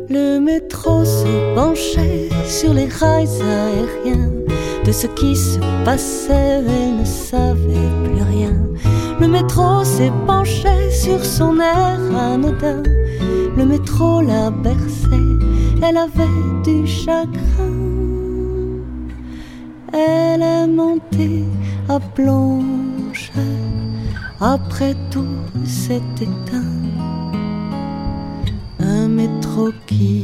Le métro se penchait sur les rails aériens. De ce qui se passait, elle ne savait plus rien. Le métro s'est penché sur son air anodin. Le métro la berçait, elle avait du chagrin. Elle est montée à Blanche, après tout s'est éteint. Un métro qui